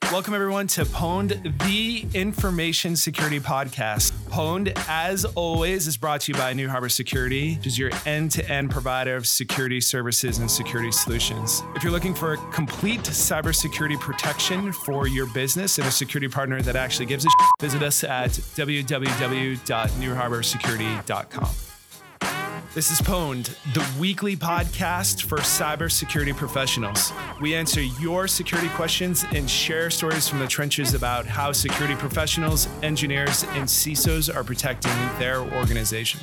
Welcome everyone to Pwned, the information security podcast. Pwned, as always, is brought to you by New Harbor Security, which is your end-to-end provider of security services and security solutions. If you're looking for complete cybersecurity protection for your business and a security partner that actually gives a shit, visit us at www.newharborsecurity.com. This is Pwned, the weekly podcast for cybersecurity professionals. We answer your security questions and share stories from the trenches about how security professionals, engineers, and CISOs are protecting their organization.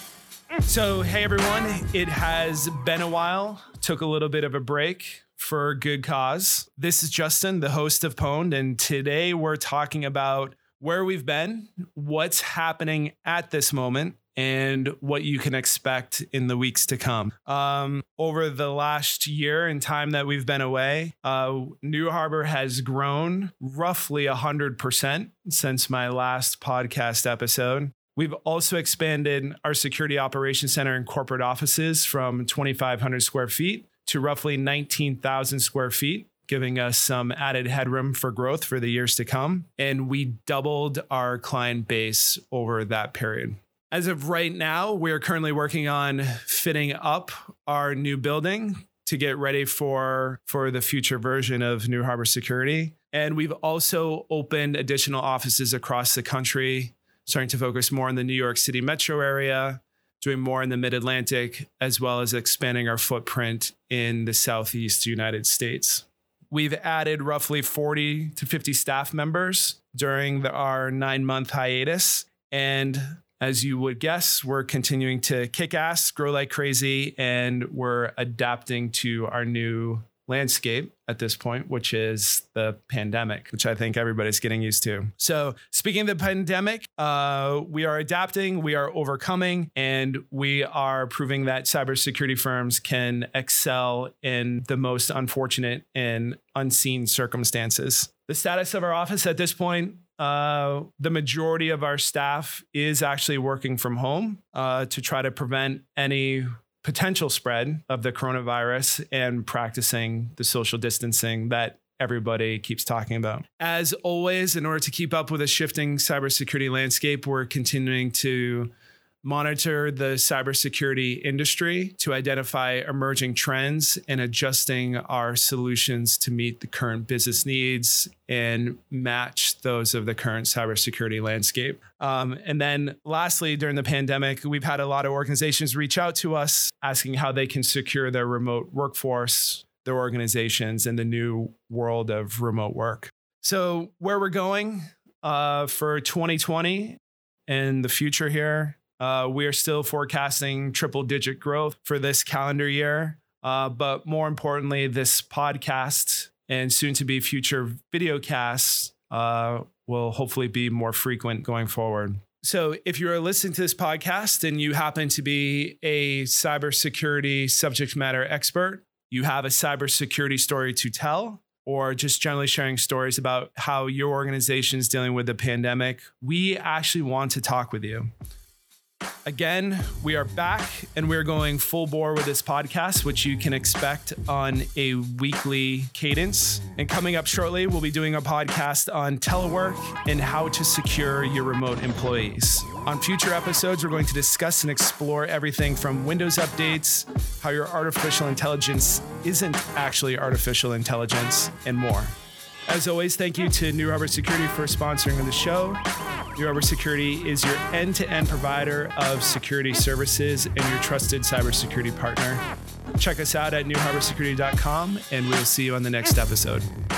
So, hey everyone, it has been a while. Took a little bit of a break for a good cause. This is Justin, the host of Pwned, and today we're talking about where we've been, what's happening at this moment, and what you can expect in the weeks to come. Over the last year and time that we've been away, New Harbor has grown roughly 100% since my last podcast episode. We've also expanded our security operations center and corporate offices from 2,500 square feet to roughly 19,000 square feet, giving us some added headroom for growth for the years to come. And we doubled our client base over that period. As of right now, we're currently working on fitting up our new building to get ready for the future version of New Harbor Security. And we've also opened additional offices across the country, starting to focus more in the New York City metro area, doing more in the mid-Atlantic, as well as expanding our footprint in the Southeast United States. We've added roughly 40 to 50 staff members during our 9-month hiatus. And as you would guess, we're continuing to kick ass, grow like crazy, and we're adapting to our new landscape at this point, which is the pandemic, which I think everybody's getting used to. So speaking of the pandemic, we are adapting, we are overcoming, and we are proving that cybersecurity firms can excel in the most unfortunate and unseen circumstances. The status of our office at this point, the majority of our staff is actually working from home to try to prevent any potential spread of the coronavirus and practicing the social distancing that everybody keeps talking about. As always, in order to keep up with a shifting cybersecurity landscape, we're continuing to monitor the cybersecurity industry to identify emerging trends and adjusting our solutions to meet the current business needs and match those of the current cybersecurity landscape. And then lastly, during the pandemic, we've had a lot of organizations reach out to us asking how they can secure their remote workforce, their organizations in the new world of remote work. So where we're going for 2020 and the future here, we are still forecasting triple-digit growth for this calendar year. But more importantly, this podcast and soon to be future video casts will hopefully be more frequent going forward. So if you're listening to this podcast and you happen to be a cybersecurity subject matter expert, you have a cybersecurity story to tell, or just generally sharing stories about how your organization is dealing with the pandemic, we actually want to talk with you. Again, we are back and we're going full bore with this podcast, which you can expect on a weekly cadence. And coming up shortly, we'll be doing a podcast on telework and how to secure your remote employees. On future episodes, we're going to discuss and explore everything from Windows updates, how your artificial intelligence isn't actually artificial intelligence, and more. As always, thank you to New Harbor Security for sponsoring the show. New Harbor Security is your end-to-end provider of security services and your trusted cybersecurity partner. Check us out at newharborsecurity.com, and we'll see you on the next episode.